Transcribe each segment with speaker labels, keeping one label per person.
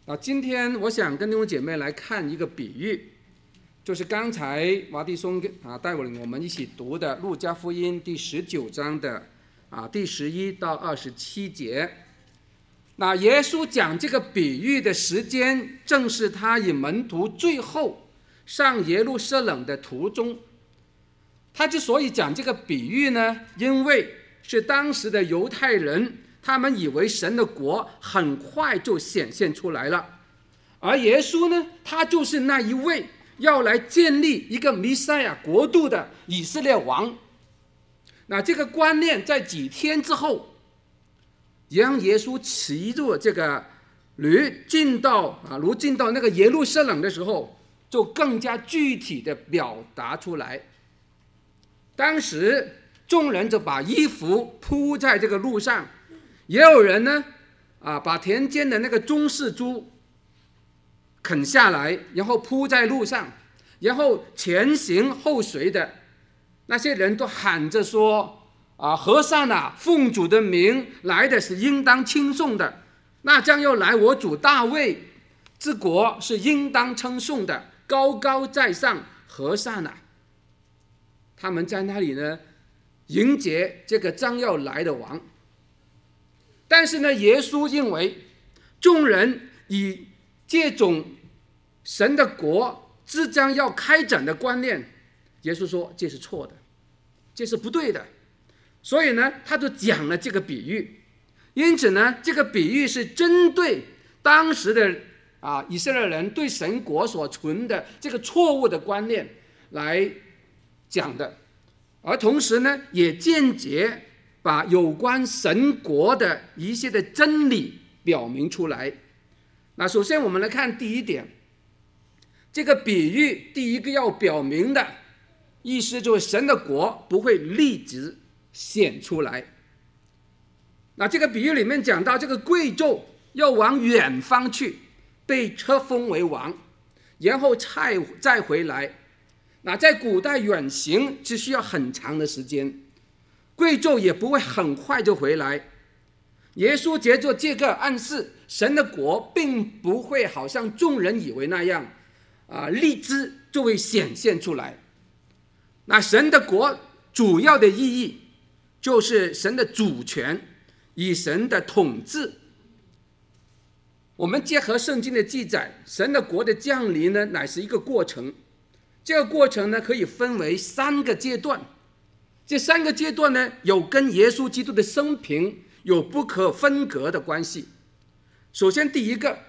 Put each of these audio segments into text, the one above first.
Speaker 1: 今天我想跟弟兄姐妹来看一个比喻，就是刚才瓦弟兄带领我们一起读的路加福音第19章的第11到27节。那耶稣讲这个比喻的时间，正是他与门徒最后上耶路撒冷的途中。他之所以讲这个比喻呢，因为是当时的犹太人，他们以为神的国很快就显现出来了，而耶稣呢，他就是那一位要来建立一个弥赛亚国度的以色列王。那这个观念在几天之后，让耶稣骑着这个驴进到那个耶路撒冷的时候，就更加具体的表达出来。当时众人就把衣服铺在这个路上，也有人呢把田间的那个棕柿株啃下来，然后铺在路上，然后前行后随的那些人都喊着说和散那，奉主的名来的是应当称颂的，那将要来我主大卫之国是应当称颂的，高高在上，和散那。他们在那里呢迎接这个将要来的王。但是呢，耶稣认为众人以这种神的国即将要开展的观念，耶稣说这是错的，这是不对的。所以呢，他就讲了这个比喻。因此呢，这个比喻是针对当时的以色列人对神国所存的这个错误的观念来讲的，而同时呢，也间接把有关神国的一些的真理表明出来。那首先我们来看第一点，这个比喻第一个要表明的意思就是神的国不会立即显出来。那这个比喻里面讲到，这个贵胄要往远方去，被册封为王，然后再回来。那在古代远行只需要很长的时间，贵胄也不会很快就回来。耶稣借着这个暗示，神的国并不会好像众人以为那样立即就会显现出来。那神的国主要的意义就是神的主权与神的统治。我们结合圣经的记载，神的国的降临呢，乃是一个过程。这个过程呢，可以分为3个阶段。这3个阶段呢，有跟耶稣基督的生平有不可分割的关系。首先第一个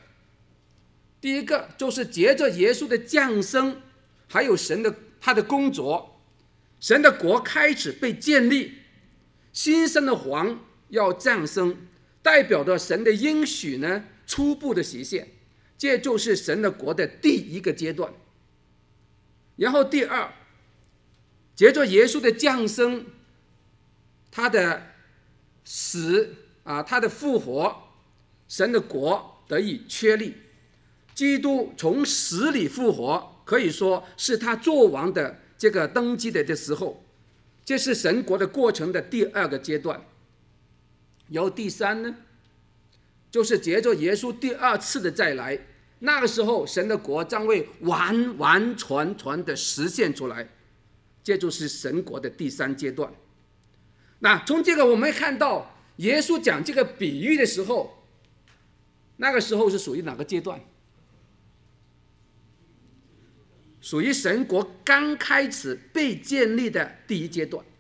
Speaker 1: 就是借着耶稣的降生，还有他的工作，神的国开始被建立，新生的王要降生，代表着神的应许呢初步的实现，这就是神的国的第一个阶段。然后第二，借着耶稣的降生，他的死他的复活，神的国得以确立。基督从死里复活，可以说是他做王的这个登基的时候，这是神国的过程的第2个阶段。然后第3呢，就是借着耶稣第2次的再来，那个时候神的国将会完全的实现出来，这就是神国的第3阶段。那从这个我们会看到，耶稣讲这个比喻的时候，那个时候是属于哪个阶段？属于神国刚开始被建立的第1阶段。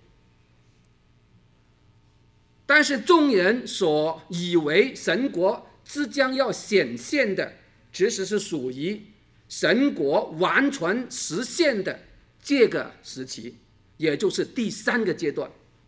Speaker 1: 但是众人所以为神国即将要显现的，其实是属于神国完全实现的这个时期，也就是第3个阶段。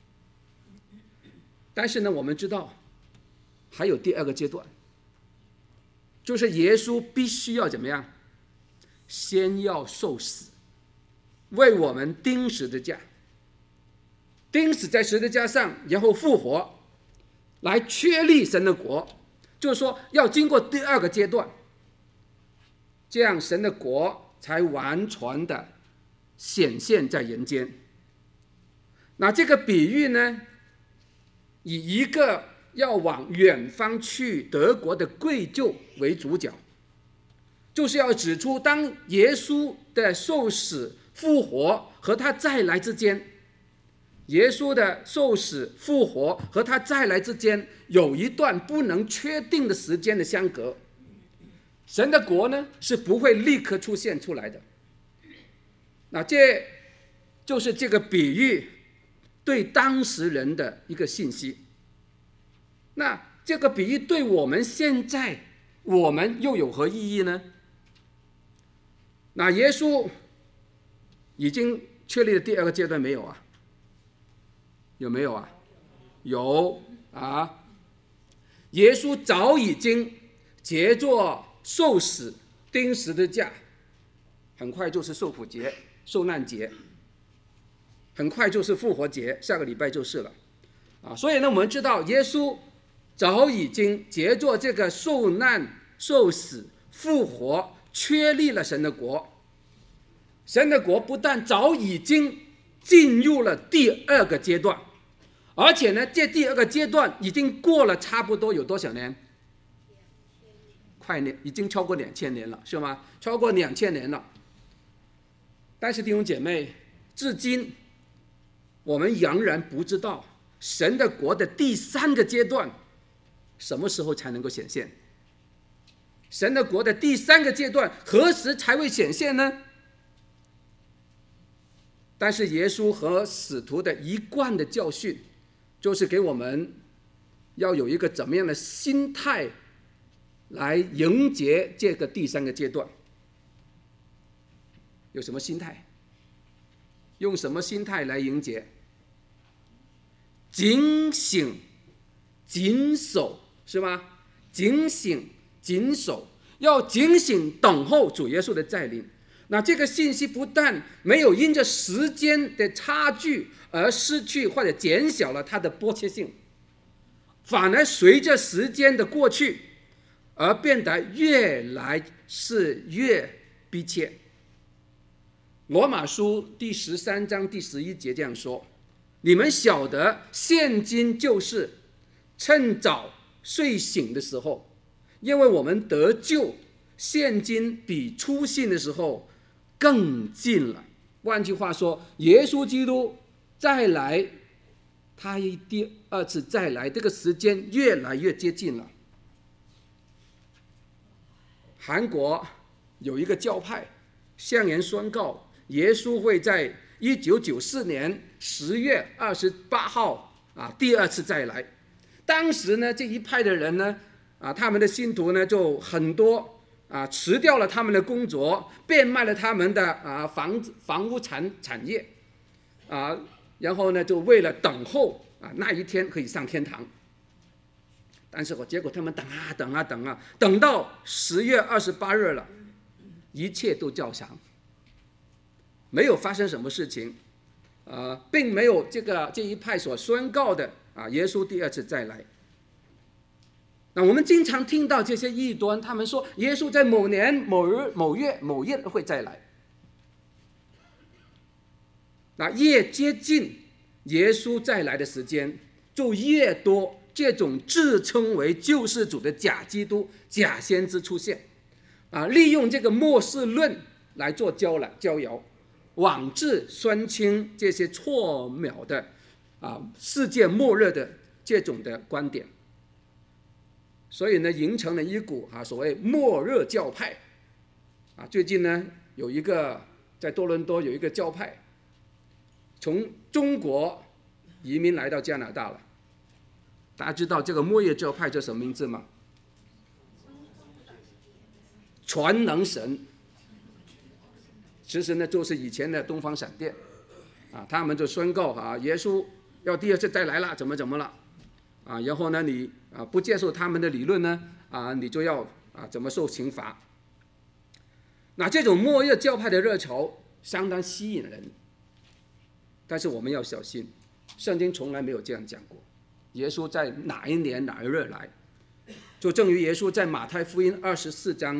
Speaker 1: 但是呢，我们知道还有第2个阶段，就是耶稣必须要怎么样？先要受死，为我们钉十字架，钉死在十字架上，然后复活，来确立神的国。就是说要经过第2个阶段，这样神的国才完全的显现在人间。那这个比喻呢，以一个要往远方去德国的贵胄为主角， 就是要指出，当耶稣的受死、复活和他再来之间，耶稣的受死、复活和他再来之间有一段不能确定的时间的相隔。神的国呢是不会立刻出现出来的。那这就是这个比喻对当时人的一个信息。那这个比喻对我们现在，我们又有何意义呢？那耶稣已经确立了第二个阶段没有啊？有没有啊？有啊！耶稣早已经藉着受死、钉十字架，很快就是受苦节、受难节，很快就是复活节，下个礼拜就是了啊！所以呢，我们知道耶稣早已经藉着这个受难、受死、复活，确立了神的国。神的国不但早已经进入了第二个阶段，而且呢，这第二个阶段已经过了差不多有多少年？已经超过2000年了，是吗？超过2000年了。但是弟兄姐妹，至今我们仍然不知道神的国的第三个阶段什么时候才能够显现。神的国的第三个阶段何时才会显现呢？但是耶稣和使徒的一贯的教训，就是给我们要有一个怎么样的心态来迎接这个第三个阶段。有什么心态？用什么心态来迎接？警醒、谨守，是吗？警醒、谨守，要警醒等候主耶稣的再临。那这个信息不但没有因着时间的差距而失去或者减小了它的迫切性，反而随着时间的过去而变得越来越逼切。罗马书第13章第11节这样说：你们晓得现今就是趁早睡醒的时候，因为我们得救，现今比初信的时候更近了。换句话说，耶稣基督再来，他第二次再来，这个时间越来越接近了。韩国有一个教派向人宣告，耶稣会在1994年10月28号第二次再来。当时呢，这一派的人呢，他们的信徒呢就很多辞掉了他们的工作，变卖了他们的房屋产业然后呢就为了等候那一天可以上天堂。但是结果他们等到10月28日了，一切都照常，没有发生什么事情，并没有这一派所宣告的耶稣第二次再来。那我们经常听到这些异端，他们说耶稣在某年某日某月某日会再来。那越接近耶稣再来的时间，就越多这种自称为救世主的假基督、假先知出现，利用这个末世论来做招摇，妄自宣称这些错谬的世界末日的这种的观点。所以呢，形成了一股所谓末日教派。最近呢，有一个在多伦多有一个教派，从中国移民来到加拿大了。大家知道这个末日教派叫什么名字吗？全能神。其实呢，就是以前的东方闪电他们就宣告耶稣要第二次再来了，怎么了然后呢，你不接受他们的理论呢你就要怎么受刑罚。那这种末日教派的热潮相当吸引人，但是我们要小心，圣经从来没有这样讲过耶稣在哪一年哪一日来。就正如耶稣在马太福音24章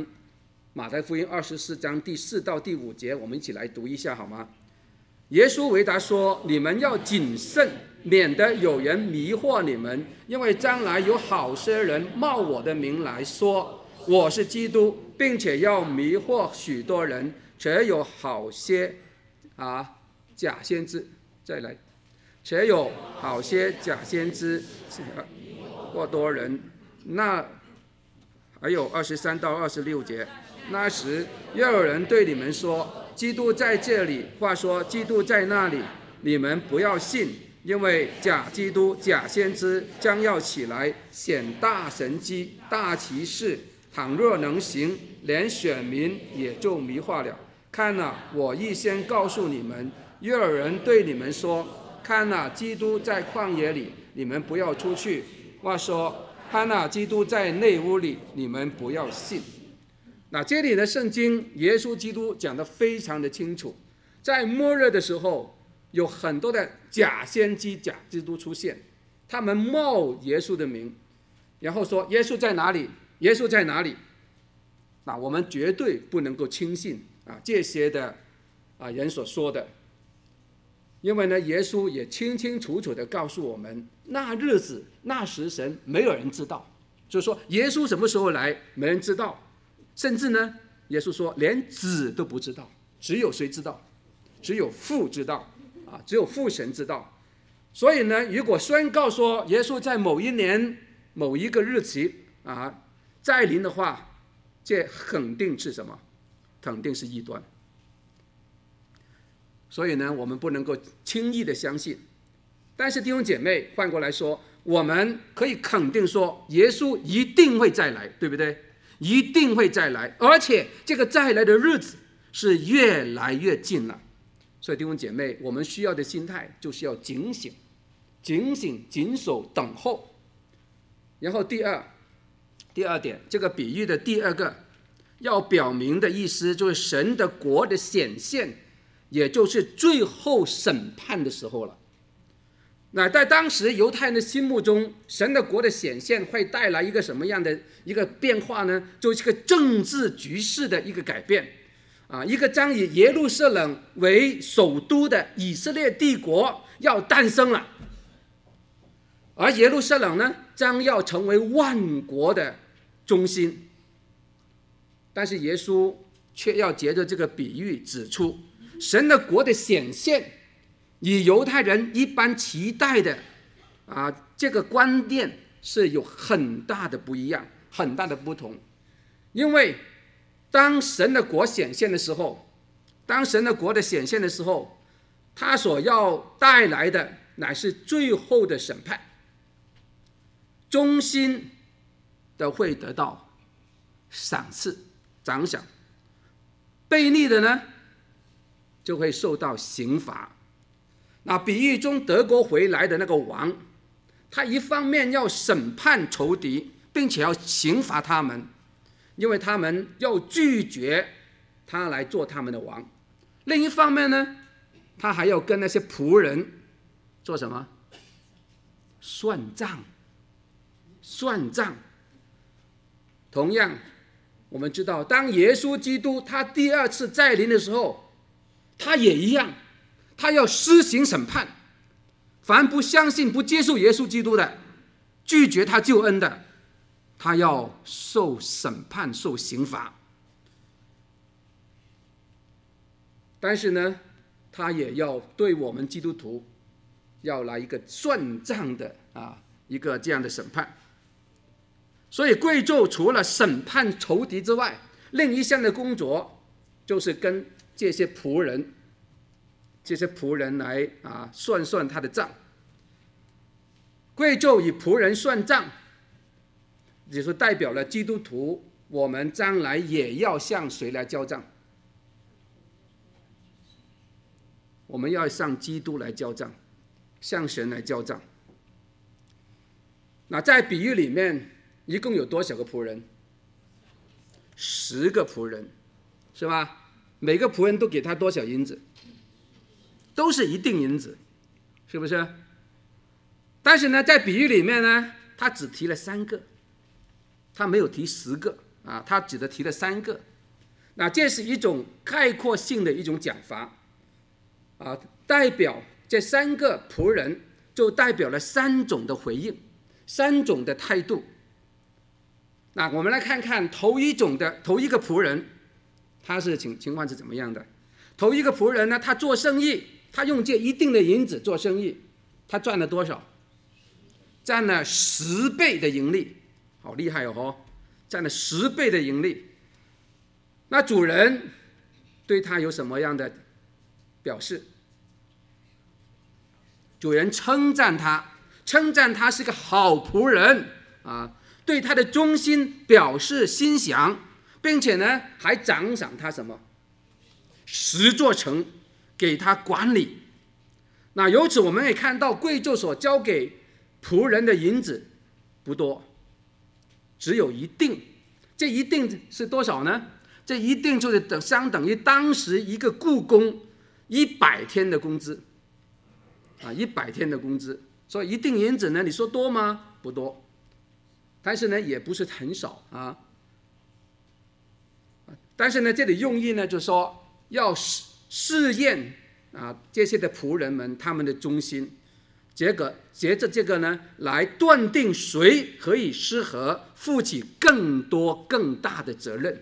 Speaker 1: 第4到第5节，我们一起来读一下好吗？耶稣回答说：你们要谨慎，免得有人迷惑你们，因为将来有好些人冒我的名来说， 我是基督，并且要迷惑许多人，且有好些假先知，再来，且有好些假先知或多人。那还有23到26节，那时又有人对你们说，基督在这里，话说基督在那里，你们不要信，因为假基督、假先知将要起来，显大神迹、大奇事，倘若能行，连选民也就迷惑了。看哪，我预先告诉你们，又有人对你们说，看哪，基督在旷野里，你们不要出去。话说，看哪，基督在内屋里，你们不要信。那这里的圣经，耶稣基督讲得非常的清楚，在末日的时候，有很多的假先知、假基督出现，他们冒耶稣的名，然后说耶稣在哪里？耶稣在哪里？那我们绝对不能够轻信这些的人所说的，因为呢，耶稣也清清楚楚地告诉我们，那日子、那时辰，没有人知道。就是说，耶稣什么时候来，没人知道。甚至呢，耶稣说，连子都不知道，只有谁知道？只有父知道只有父神知道。所以呢，如果宣告说耶稣在某一年某一个日期再临的话，这肯定是什么？肯定是异端。所以呢，我们不能够轻易的相信。但是弟兄姐妹，换过来说，我们可以肯定说，耶稣一定会再来，对不对？一定会再来，而且这个再来的日子是越来越近了。所以弟兄姐妹，我们需要的心态就是要警醒、谨守、等候。然后第二点，这个比喻的第二个要表明的意思，就是神的国的显现，也就是最后审判的时候了。那在当时犹太人的心目中，神的国的显现会带来一个什么样的一个变化呢？就是一个政治局势的一个改变一个将以耶路撒冷为首都的以色列帝国要诞生了，而耶路撒冷呢，将要成为万国的中心。但是耶稣却要借着这个比喻指出，神的国的显现与犹太人一般期待的这个观念是有很大的不一样，很大的不同。因为当神的国显现的时候，他所要带来的乃是最后的审判，忠心的会得到赏赐、奖赏，悖逆的呢就会受到刑罚。那比喻中得国回来的那个王，他一方面要审判仇敌，并且要刑罚他们，因为他们要拒绝他来做他们的王。另一方面呢，他还要跟那些仆人做什么？算账。同样，我们知道，当耶稣基督他第二次再临的时候，他也一样，他要施行审判，凡不相信、不接受耶稣基督的，拒绝他救恩的，他要受审判、受刑罚。但是呢，他也要对我们基督徒要来一个算账的一个这样的审判。所以贵胄除了审判仇敌之外，另一项的工作就是跟这些仆人来算他的账。贵胄与仆人算账，就是代表了基督徒，我们将来也要向谁来交账？我们要向基督来交账，向神来交账。那在比喻里面，一共有多少个仆人？10个仆人，是吧？每个仆人都给他多少银子？都是一定银子，是不是？但是呢，在比喻里面呢，他只提了3个，他没有提10个他只提了3个。那这是一种概括性的一种讲法代表这3个仆人就代表了3种的回应，3种的态度。 那我们来看看头一个仆人，他是情况是怎么样的？头一个仆人呢，他做生意，他用这一定的银子做生意，他赚了多少？占了10倍的盈利，好厉害哦！占了10倍的盈利。那主人对他有什么样的表示？主人称赞他是个好仆人啊，对他的忠心表示欣赏，并且呢还奖赏他什么？10座城给他管理。那由此我们也看到贵胄所交给仆人的银子不多，只有一锭。这一锭是多少呢？这一锭就是相等于当时一个雇工100天的工资，100天的工资。所以一锭银子呢，你说多吗？不多，但是呢也不是很少啊。但是呢这里用意呢就是说要试验这些的仆人们他们的忠心，借着这个呢来断定谁可以适合负起更多更大的责任。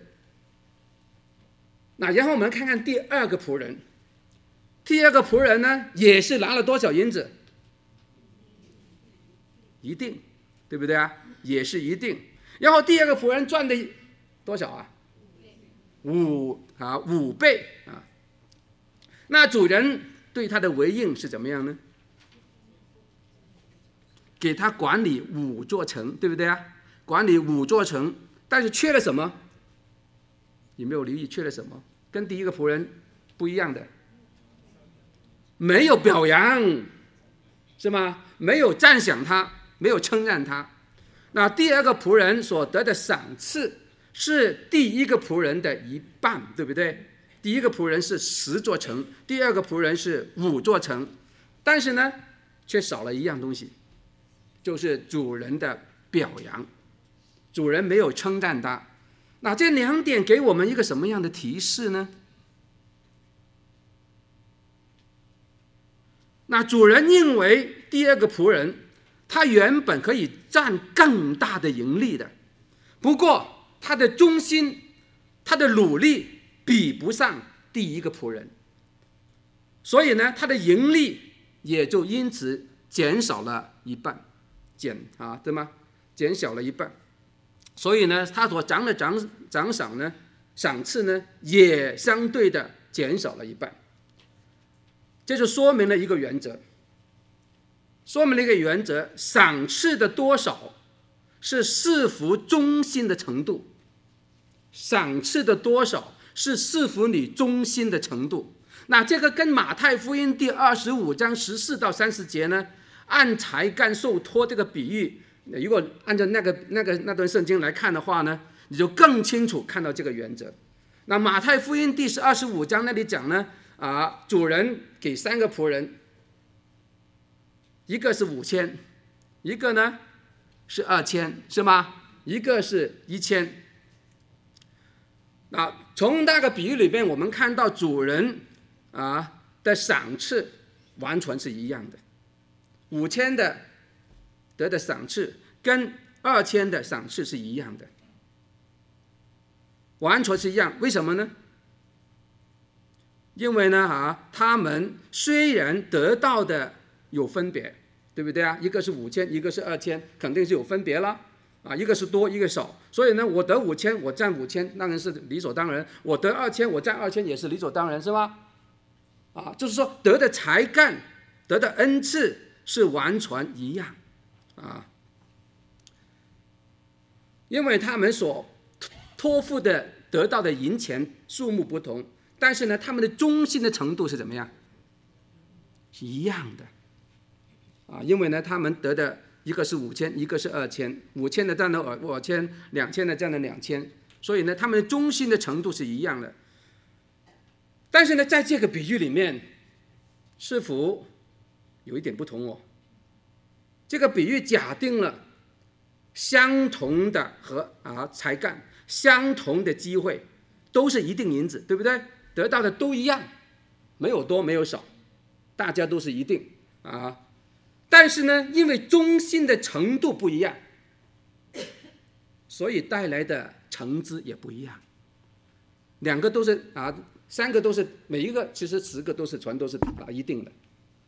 Speaker 1: 那然后我们看看第二个仆人，呢也是拿了多少银子？一锭，对不对啊？也是一锭。然后第二个仆人赚的多少啊？5倍啊。那主人对他的回应是怎么样呢？给他管理5座城，对不对啊？管理5座城，但是缺了什么？有没有留意缺了什么？跟第一个仆人不一样的，没有表扬，是吗？没有赞赏他，没有称赞他。那第二个仆人所得的赏赐是第一个仆人的1半，对不对？第一个仆人是10座城，第二个仆人是5座城，但是呢，却少了一样东西，就是主人的表扬。主人没有称赞他。那这2点给我们一个什么样的提示呢？那主人认为第二个仆人他原本可以占更大的盈利的，不过他的忠心，他的努力比不上第一个仆人，所以呢他的盈利也就因此减少了1半，对吗？减小了1半。所以呢他所奖的奖赏呢，赏赐呢也相对的减少了1半。这就说明了一个原则，赏赐的多少是视乎忠心的程度，赏赐的多少是视乎你忠心的程度。那这个跟马太福音第25章14到30节呢，按才干受托这个比喻，如果按照那段圣经来看的话呢，你就更清楚看到这个原则。那马太福音第25章那里讲呢，主人给3个仆人，一个是5000，一个呢是2000，是吗？一个是1000。从那个比喻里面，我们看到主人的赏赐完全是一样的，5000的得的赏赐跟2000的赏赐是一样的，完全是一样。为什么呢？因为呢他们虽然得到的有分别，对不对啊？一个是5000，一个是2000，肯定是有分别了一个是多，一个少。所以呢，我得5000，我占5000，当然是理所当然；我得2000，我占2000，也是理所当然，是吧？就是说得的才干，得的恩赐是完全一样因为他们所托付的得到的银钱数目不同，但是呢，他们的忠心的程度是怎么样？是一样的因为呢，他们得的一个是5000，一个是2000，5000的占了5000，2000的占了2000，所以呢，他们的忠心的程度是一样的。但是呢，在这个比喻里面，似乎有一点不同这个比喻假定了相同的才干，相同的机会，都是一锭银子，对不对？得到的都一样，没有多没有少，大家都是一锭但是呢，因为忠心的程度不一样， 所以带来的橙汁也不一样。两个都是三个都是，每一个其实10个都是全都是一定的，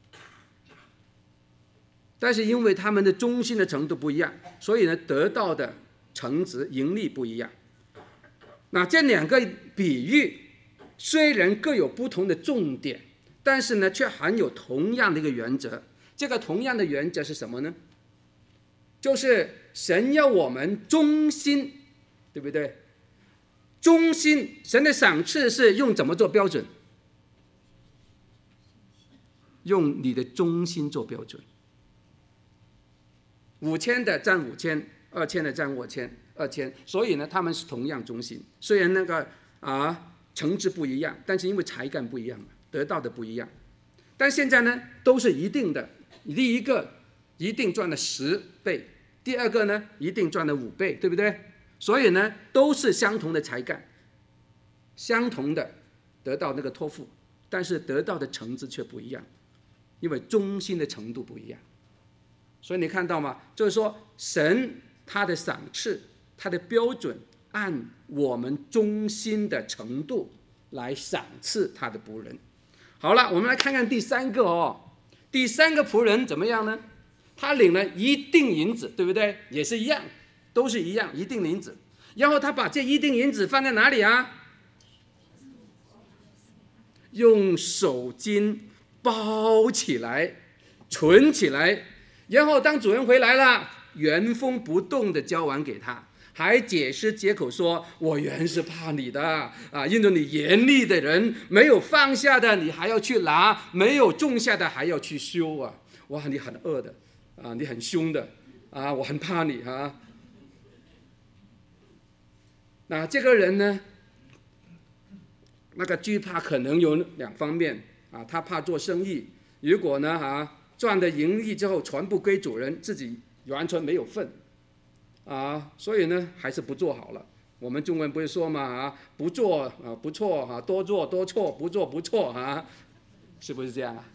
Speaker 1: 但是因为他们的忠心的程度不一样，所以呢得到的橙汁盈利不一样。那这两个比喻虽然各有不同的重点，但是呢却含有同样的一个原则。这个同样的原则是什么呢？就是神要我们忠心，对不对？忠心，神的赏赐是用怎么做标准？用你的忠心做标准。5000的占5000，2000的占2000，所以呢，他们是同样忠心。虽然那个层次不一样，但是因为才干不一样嘛，得到的不一样。但现在呢，都是一定的。第一个一定赚了10倍，第二个呢一定赚了5倍，对不对？所以呢，都是相同的才干，相同的得到那个托付，但是得到的层次却不一样，因为忠心的程度不一样。所以你看到吗？就是说，神他的赏赐，他的标准，按我们忠心的程度来赏赐他的仆人。好了，我们来看看第三个第三个仆人怎么样呢？他领了一锭银子，对不对？也是一样，都是一样，一锭银子。然后他把这一锭银子放在哪里啊？用手巾包起来，存起来。然后当主人回来了，原封不动的交还给他，还解释借口说：“我原是怕你的因为你严厉的人，没有放下的你还要去拿，没有种下的还要去修哇，你很恶的你很凶的我很怕你那这个人呢，那个惧怕可能有2方面他怕做生意，如果呢赚的盈利之后全部归主人，自己完全没有份所以呢还是不做好了。我们中文不是说嘛不做不错多做多错，不做不错是不是这样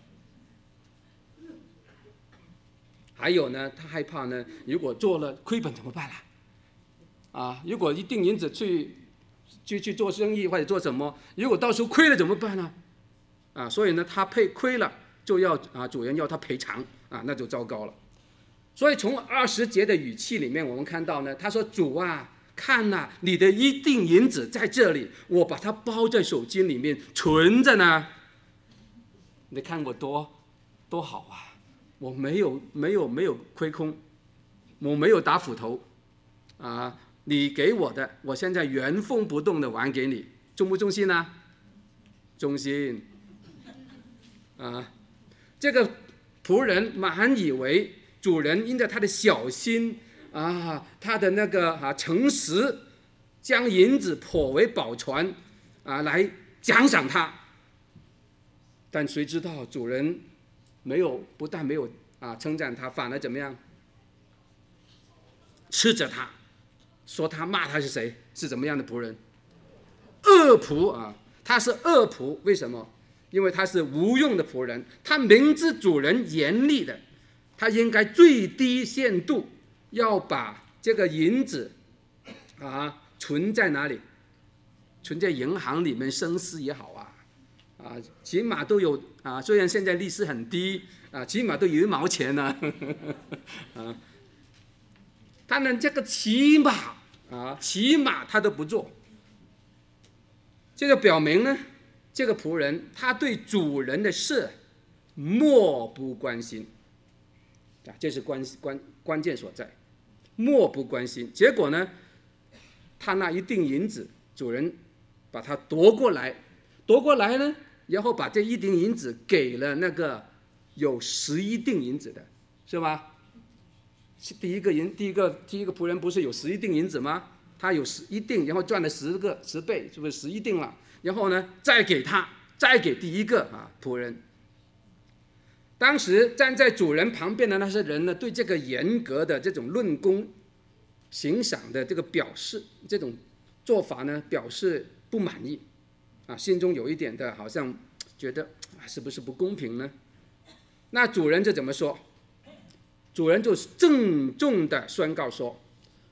Speaker 1: 还有呢，他害怕呢，如果做了亏本怎么办如果一锭银子去做生意或者做什么，如果到时候亏了怎么办呢？所以呢，他亏了就要主人要他赔偿那就糟糕了。所以从20节的语气里面，我们看到呢，他说：“主看你的一锭银子在这里，我把它包在手巾里面存着呢。你看我多好我没有亏空，我没有打斧头你给我的，我现在原封不动的还给你，忠不忠心忠心这个仆人满以为主人因着他的小心他的那个诚实，将银子颇为保全来奖赏他。但谁知道主人不但没有称赞他，反而怎么样？斥责他，说他骂他是谁？是怎么样的仆人？恶仆他是恶仆，为什么？因为他是无用的仆人，他明知主人严厉的，他应该最低限度要把这个银子存在哪里？存在银行里面，生息也好起码都有虽然现在利息很低起码都有1毛钱他们这个起码他都不做，这个表明呢，这个仆人他对主人的事漠不关心这是关键所在，漠不关心。结果呢，他那一锭银子，主人把他夺过来呢，然后把这一锭银子给了那个有11锭银子的，是吧？第一个仆人不是有11锭银子吗？他有11锭，然后赚了10倍，是不是11锭了？然后呢，再给第一个仆人。当时站在主人旁边的那些人呢，对这个严格的这种论功行赏的这个这种做法呢，表示不满意心中有一点的好像觉得是不是不公平呢？那主人就怎么说？主人就郑重的宣告说：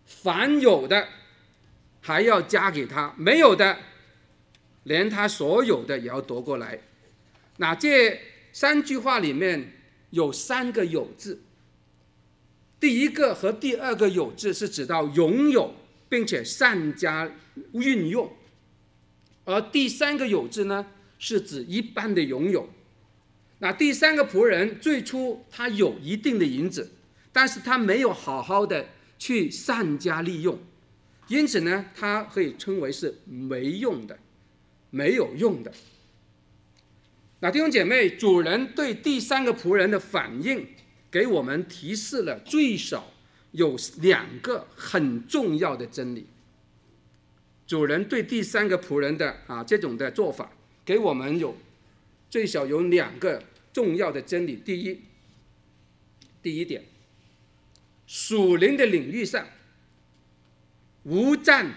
Speaker 1: 凡有的还要加给他，没有的连他所有的也要夺过来。那这3句话里面有3个有字，第一个和第二个有字是指到拥有并且善加运用，而第3个有字呢是指一般的拥有。那第3个仆人最初他有一定的银子，但是他没有好好的去善加利用，因此呢他可以称为是没用的，没有用的。那弟兄姐妹，主人对第3个仆人的反应给我们提示了最少有2个很重要的真理。主人对第3个仆人的这种的做法给我们最少有2个重要的真理。第一点，属灵的领域上无占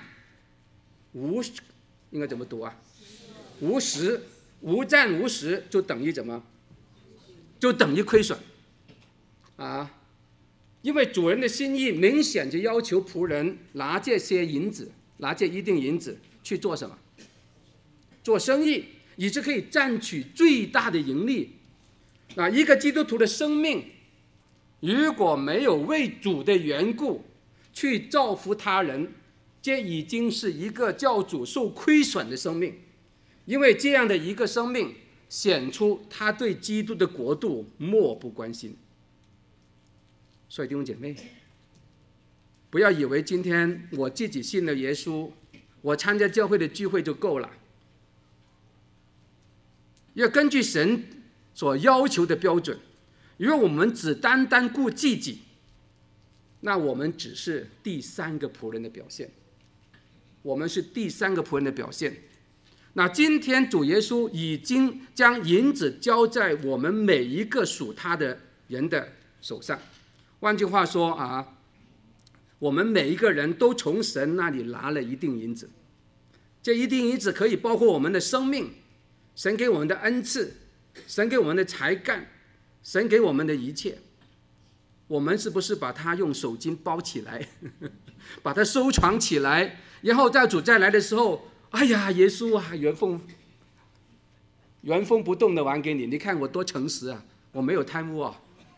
Speaker 1: 应该怎么读啊？无实，无占无实就等于什么？就等于亏损因为主人的心意明显就要求仆人拿这些银子，拿这一定银子去做什么？做生意，以致可以赚取最大的盈利。一个基督徒的生命如果没有为主的缘故去造福他人，这已经是一个叫主受亏损的生命，因为这样的一个生命显出他对基督的国度漠不关心。所以弟兄姐妹，不要以为今天我自己信了耶稣，我参加教会的聚会就够了，要根据神所要求的标准。如果我们只单单顾自己，那我们只是第3个仆人的表现，我们是第3个仆人的表现。那今天主耶稣已经将银子交在我们每一个属他的人的手上。换句话说我们每一个人都从神那里拿了一定银子，这一定银子可以包括我们的生命，神给我们的恩赐，神给我们的才干，神给我们的一切。我们是不是把它用手巾包起来把它收藏起来，然后在主再来的时候，哎呀，耶稣原封不动的还给你，你看我多诚实我没有贪污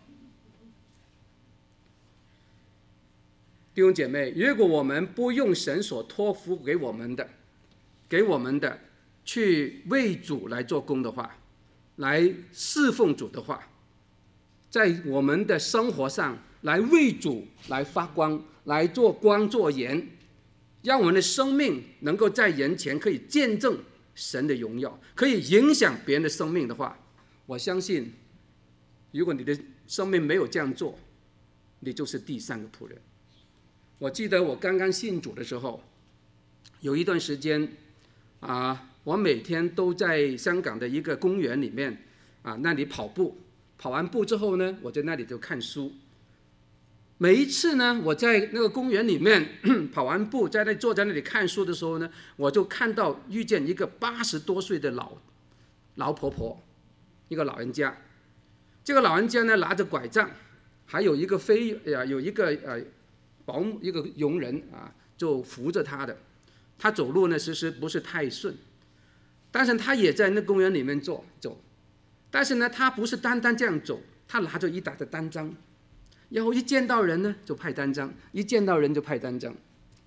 Speaker 1: 弟兄姐妹，如果我们不用神所托付给我们的去为主来做工的话，来侍奉主的话，在我们的生活上来为主来发光，来做光做盐，让我们的生命能够在人前可以见证神的荣耀，可以影响别人的生命的话，我相信如果你的生命没有这样做，你就是第3个仆人。我记得我刚刚信主的时候，有一段时间我每天都在香港的一个公园里面那里跑步，跑完步之后呢，我在那里就看书。每一次呢，我在那个公园里面跑完步，坐在那里看书的时候呢，我就遇见一个80多岁的老婆婆，一个老人家。这个老人家呢拿着拐杖，还有一个一个佣人就扶着他的。他走路呢其实不是太顺，但是他也在那公园里面走。但是呢，他不是单单这样走，他拿着一沓的单张，然后一见到人呢就派单张，一见到人就派单张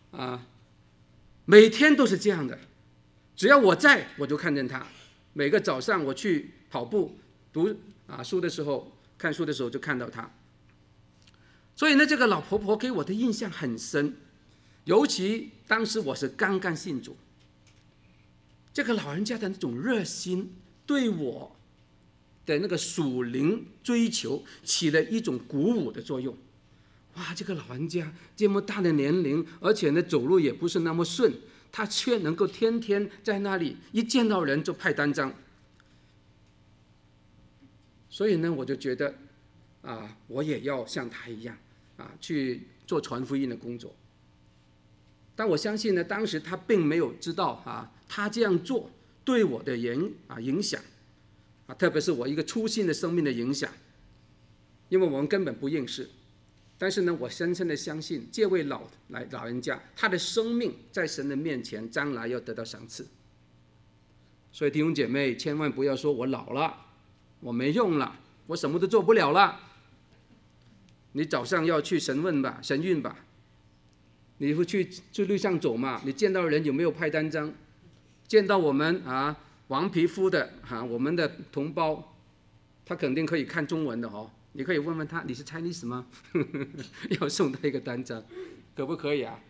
Speaker 1: 每天都是这样的。只要我在，我就看见他。每个早上我去跑步读书的时候，看书的时候就看到他。所以呢，这个老婆婆给我的印象很深，尤其当时我是刚刚信主，这个老人家的那种热心，对我的那个属灵追求起了一种鼓舞的作用。哇，这个老人家这么大的年龄，而且呢走路也不是那么顺，他却能够天天在那里一见到人就派单张。所以呢，我就觉得我也要像他一样去做传福音的工作。但我相信呢，当时他并没有知道他这样做对我的影响特别是我一个初信的生命的影响，因为我们根本不认识。 但是呢，我深深的相信这位老人家，他的生命在神的面前将来要得到赏赐。所以弟兄姐妹，千万不要说我老了，我没用了，我什么都做不了了。你早上要去神运吧，你会去路上走嘛？你见到人有没有派单张？见到我们黄皮肤的我们的同胞，他肯定可以看中文的哦。你可以问问他，你是 Chinese 吗？要送他一个单张，可不可以啊？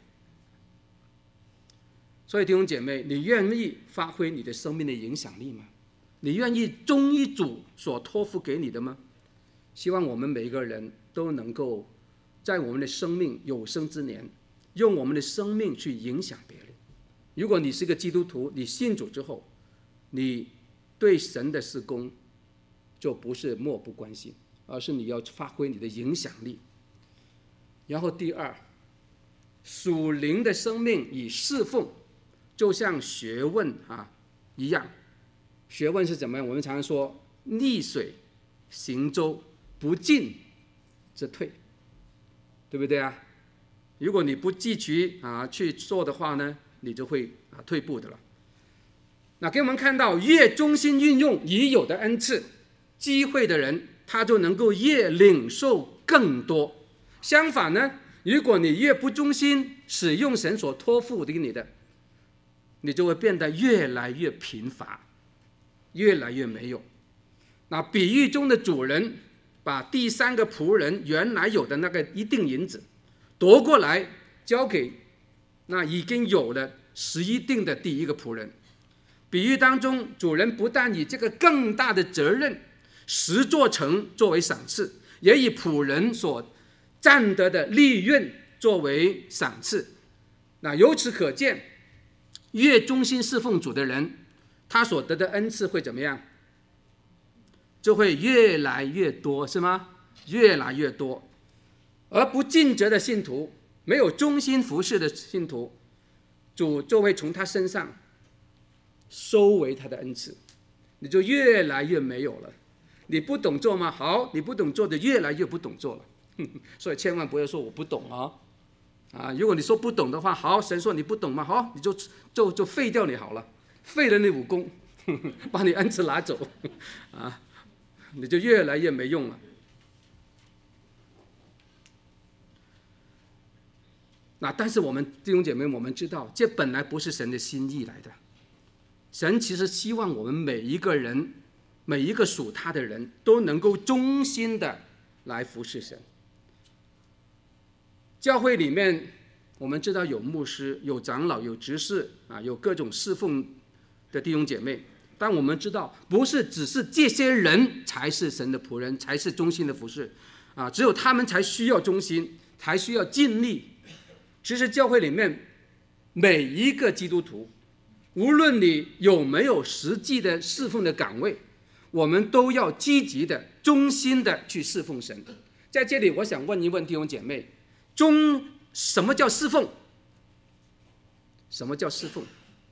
Speaker 1: 所以弟兄姐妹，你愿意发挥你的生命的影响力吗？你愿意忠于主所托付给你的吗？希望我们每一个人都能够在我们的生命有生之年，用我们的生命去影响别人。如果你是个基督徒，你信主之后，你对神的事工就不是漠不关心，而是你要发挥你的影响力。然后第二，属灵的生命与侍奉就像学问一样。学问是怎么样？我们常常说逆水行舟，不进则退，对不对啊？如果你不积极去做的话呢，你就会退步的了。那给我们看到，越忠心运用已有的恩赐机会的人，他就能够越领受更多。相反呢，如果你越不忠心使用神所托付给你的，你就会变得越来越贫乏，越来越没有。那比喻中的主人把第三个仆人原来有的那个一锭银子夺过来，交给那已经有了11锭的第一个仆人。比喻当中，主人不但以这个更大的责任10座城作为赏赐，也以仆人所占得的利润作为赏赐。那由此可见，越忠心侍奉主的人，他所得的恩赐会怎么样？就会越来越多，是吗？越来越多。而不尽责的信徒，没有忠心服侍的信徒，主就会从他身上收回他的恩赐，你就越来越没有了。你不懂做吗？好，你不懂做的越来越不懂做了。所以千万不要说我不懂如果你说不懂的话，好，神说你不懂吗？好，你就废掉你好了，废了你武功，把你恩赐拿走你就越来越没用了。那但是我们弟兄姐妹，我们知道这本来不是神的心意来的。神其实希望我们每一个人，每一个属他的人都能够忠心的来服侍神。教会里面我们知道有牧师、有长老、有执事有各种侍奉的弟兄姐妹，但我们知道不是只是这些人才是神的仆人，才是忠心的服侍只有他们才需要忠心，才需要尽力。其实教会里面每一个基督徒，无论你有没有实际的侍奉的岗位，我们都要积极的、忠心的去侍奉神。在这里我想问一问弟兄姐妹，什么叫侍奉？什么叫侍奉？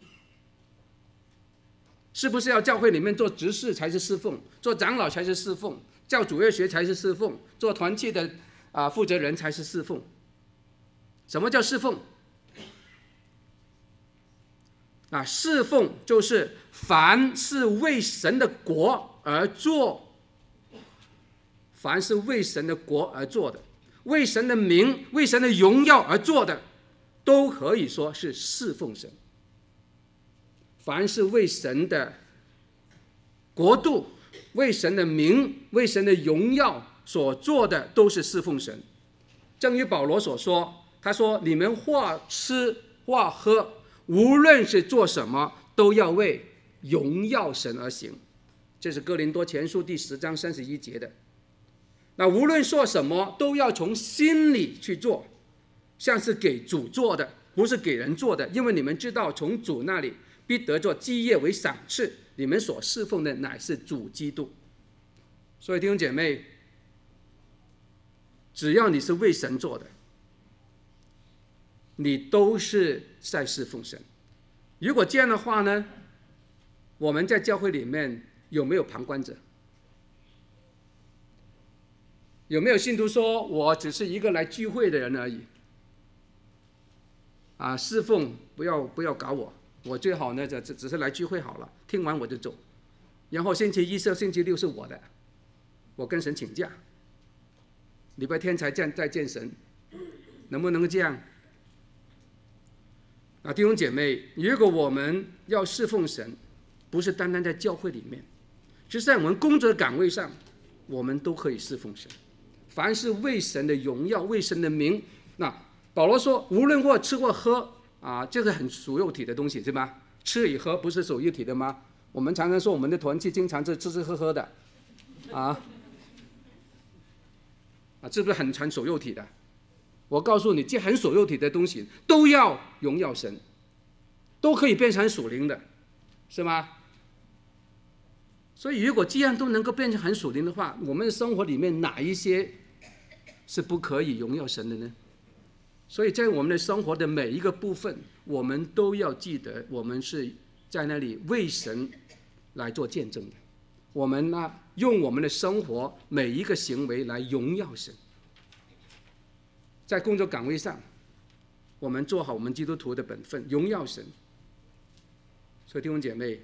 Speaker 1: 是不是要教会里面做执事才是侍奉，做长老才是侍奉，教主日学才是侍奉，做团契的负责人才是侍奉？什么叫侍奉？侍奉就是凡是为神的国而做，凡是为神的国而做的，为神的名、为神的荣耀而做的，都可以说是侍奉神。凡是为神的国度、为神的名、为神的荣耀所做的，都是侍奉神。正如保罗所说，他说：“你们或吃或喝，无论是做什么，都要为荣耀神而行。”这是哥林多前书第10章31节的。那无论做什么，都要从心里去做，像是给主做的，不是给人做的，因为你们知道，从主那里必得作基业为赏赐，你们所侍奉的乃是主基督。所以弟兄姐妹，只要你是为神做的，你都是在侍奉神。如果这样的话呢，我们在教会里面有没有旁观者？ 有没有信徒说我只是一个来聚会的人而已？侍奉不要搞我，我最好呢只是来聚会好了，听完我就走，然后星期一到星期六是我的，我跟神请假，礼拜天才再见神，能不能这样？弟兄姐妹，如果我们要侍奉神，不是单单在教会里面，只是在我们工作的岗位上，我们都可以侍奉神。凡是为神的荣耀、为神的名，那保罗说，无论或吃或喝这个很属肉体的东西，是吧？吃与喝不是属肉体的吗？我们常常说我们的团契经常是吃吃喝喝的，这不是很属肉体的？我告诉你，这很属肉体的东西都要荣耀神，都可以变成属灵的，是吗？所以如果这样都能够变成很属灵的话，我们的生活里面哪一些是不可以荣耀神的呢？所以在我们的生活的每一个部分，我们都要记得，我们是在那里为神来做见证的。我们呢，用我们的生活每一个行为来荣耀神。在工作岗位上，我们做好我们基督徒的本分，荣耀神。所以弟兄姐妹，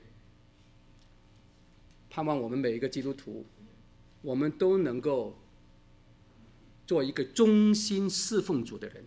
Speaker 1: 盼望我们每一个基督徒，我们都能够做一个忠心侍奉主的人。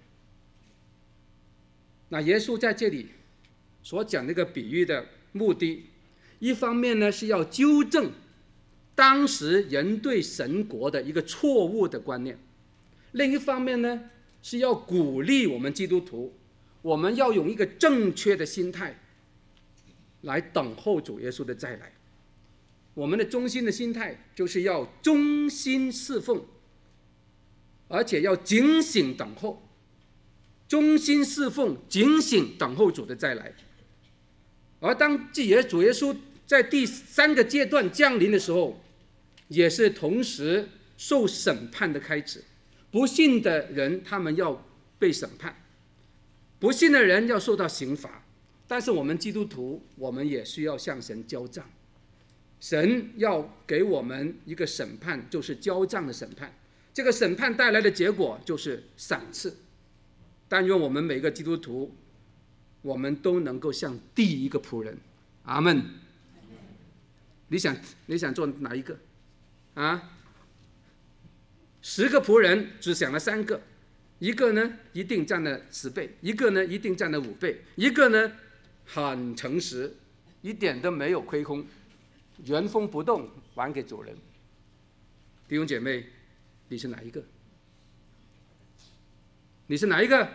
Speaker 1: 那耶稣在这里所讲这个比喻的目的，一方面呢是要纠正当时人对神国的一个错误的观念，另一方面呢是要鼓励我们基督徒，我们要用一个正确的心态来等候主耶稣的再来。我们的忠心的心态就是要忠心侍奉，而且要警醒等候。忠心侍奉，警醒等候主的再来。而当主耶稣在第三个阶段降临的时候，也是同时受审判的开始。不信的人他们要被审判，不信的人要受到刑罚。但是我们基督徒，我们也需要向神交账。神要给我们一个审判，就是交账的审判。这个审判带来的结果就是赏赐。但愿我们每个基督徒，我们都能够像第一个仆人。阿们。你想做哪一个？10个仆人只想了3个，一个呢一定占了10倍，一个呢一定占了5倍，一个呢很诚实，一点都没有亏空，原封不动还给主人。弟兄姐妹，你是哪一个？你是哪一个？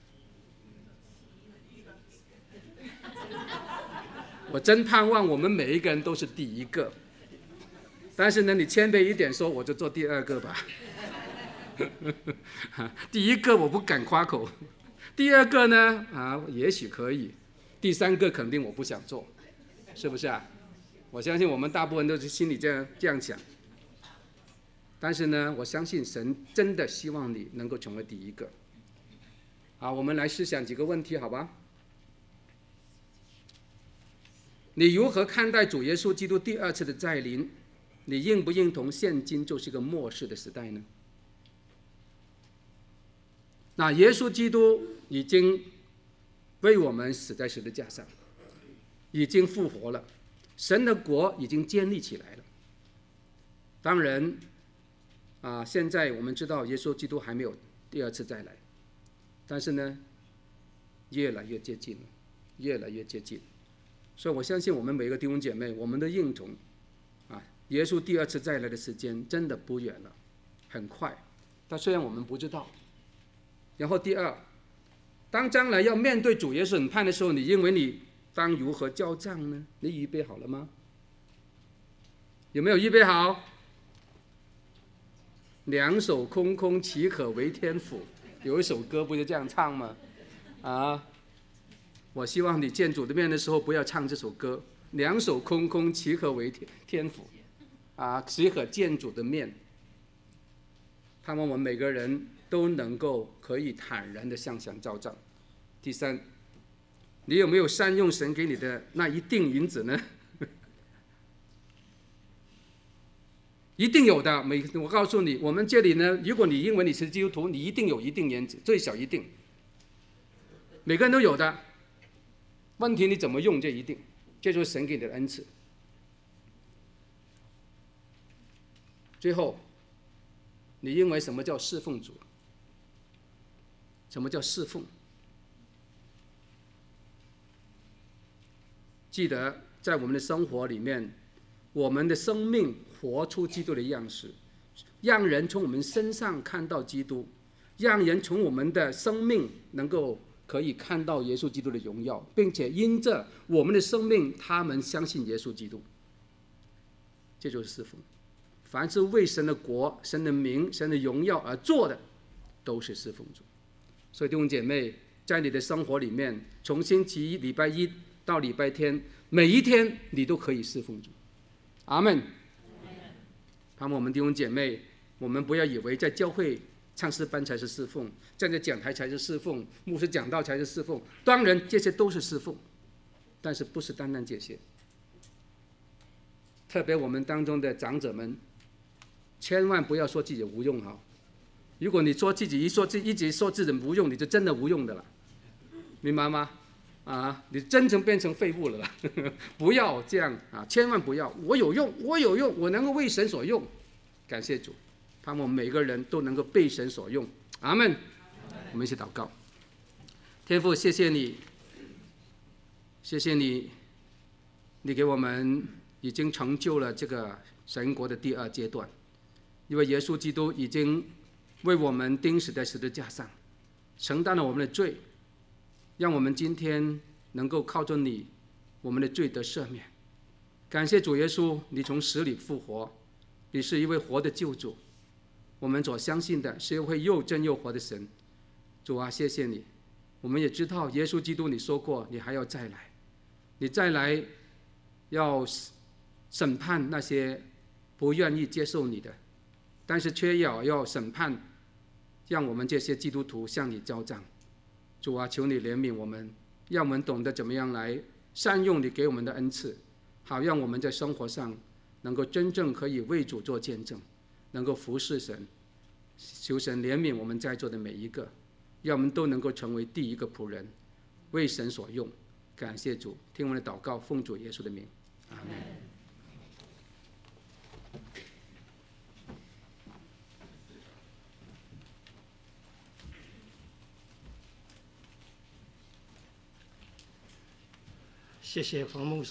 Speaker 1: 我真盼望我们每一个人都是第一个，但是呢，你谦卑一点说，我就做第2个吧。第1个我不敢夸口，第2个呢也许可以，第3个肯定我不想做，是不是啊？我相信我们大部分都是心里这样想。但是呢，我相信神真的希望你能够成为第1个。好，我们来思想几个问题，好吧？你如何看待主耶稣基督第2次的再临？你认不认同现今就是个末世的时代呢？那耶稣基督已经为我们死在十字架上，已经复活了，神的国已经建立起来了。当然现在我们知道耶稣基督还没有第2次再来，但是呢越来越接近了，越来越接近。所以我相信我们每一个弟兄姐妹，我们都认同耶稣第2次再来的时间真的不远了，很快。但虽然我们不知道。然后第2，当将来要面对主耶稣审判的时候，你认为你当如何交账呢？你预备好了吗？有没有预备好？2手空空，岂可为天父？有一首歌不是这样唱吗？我希望你见主的面的时候不要唱这首歌。2手空空，岂可为天父？岂可见主的面？盼望我们每个人都能够可以坦然的向神交账。第3，你有没有善用神给你的那一锭银子呢？ 一定有的。我告诉你，我们这里呢，如果你因为你是基督徒，你一定有一定原则，最少一定，每个人都有的。问题你怎么用这一定，这就是神给你的恩赐。最后，你认为什么叫侍奉主？什么叫侍奉？记得在我们的生活里面，我们的生命活出基督的样式，让人从我们身上看到基督，让人从我们的生命可以看到耶稣基督的荣耀，并且因着我们的生命，他们相信耶稣基督。这就是侍奉。凡是为神的国、神的名、神的荣耀而做的，都是侍奉主。所以弟兄姐妹，在你的生活里面，从星期一、礼拜一到礼拜天，每一天你都可以侍奉主。阿们。盼望我们弟兄姐妹，我们不要以为在教会唱诗班才是侍奉，站在讲台才是侍奉，牧师讲道才是侍奉。当然这些都是侍奉，但是不是单单这些。特别我们当中的长者们，千万不要说自己无用哈！如果你说自己一直说自己无用，你就真的无用的了，明白吗？你真正变成废物了啦！不要这样啊，千万不要！我有用，我能够为神所用，感谢主，盼望我们每个人都能够被神所用。阿们！我们一起祷告。天父，谢谢你，谢谢你，你给我们已经成就了这个神国的第二阶段，因为耶稣基督已经为我们钉死在十字架上，承担了我们的罪，让我们今天能够靠着你，我们的罪得赦免。感谢主耶稣，你从死里复活，你是一位活的救主，我们所相信的是一位又真又活的神。主啊，谢谢你。我们也知道耶稣基督你说过你还要再来，你再来要审判那些不愿意接受你的，但是却要审判让我们这些基督徒向你交账。主啊，求你怜悯我们，让我们懂得怎么样来善用你给我们的恩赐，好让我们在生活上能够真正可以为主做见证，能够服侍神。求神怜悯我们在座的每一个，让我们都能够成为第一个仆人，为神所用。感谢主，听我们的祷告，奉主耶稣的名，阿们。
Speaker 2: 谢谢黄牧师。